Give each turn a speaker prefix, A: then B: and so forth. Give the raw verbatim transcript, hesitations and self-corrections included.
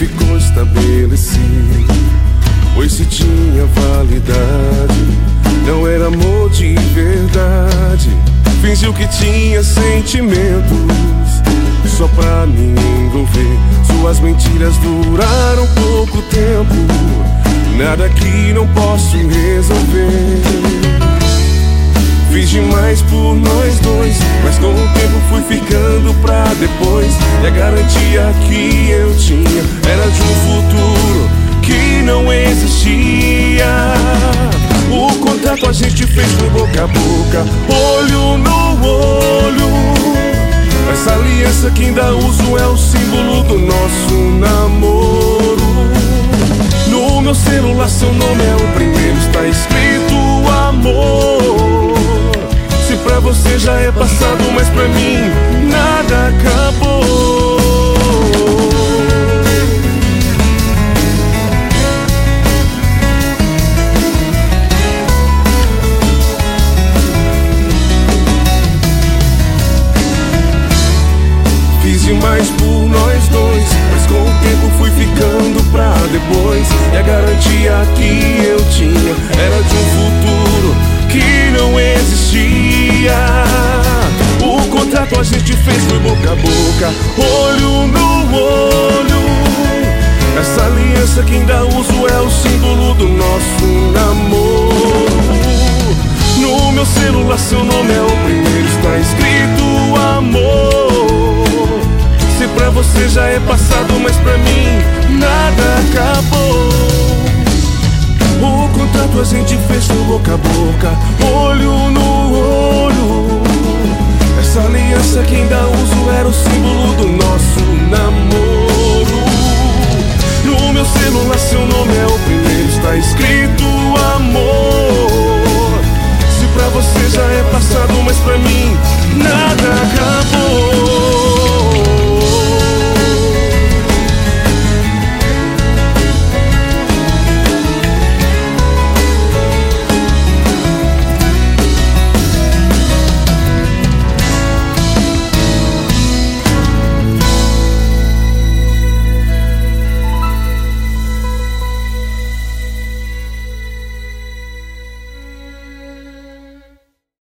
A: ficou estabelecido, pois se tinha validade, não era amor de verdade. Fingiu que tinha sentimentos só pra me envolver. Suas mentiras duraram pouco tempo, nada que não posso resolver. Fiz demais por nós dois, mas com o tempo fui ficando pra depois. E a garantia que eu tinha era de um futuro que não existia. O contrato a gente fez por boca a boca, olho no olho. Essa aliança que ainda uso é o símbolo do nosso namoro. No meu celular seu nome é o primeiro, está escrito amor. Se pra você já é passado, mas pra mim nada acabou. Fiz demais por nós dois, mas com o tempo fui ficando pra depois. E a garantia que eu tinha era de um futuro que não existia. O contrato a gente fez foi boca a boca, olho no olho. Essa aliança que ainda uso é o símbolo do nosso namoro. No meu celular seu nome é o primeiro, está escrito amor. Se pra você já é passado, mas pra mim nada acabou. O contrato a gente fez por boca a boca, olho no olho. Essa aliança que ainda uso era o símbolo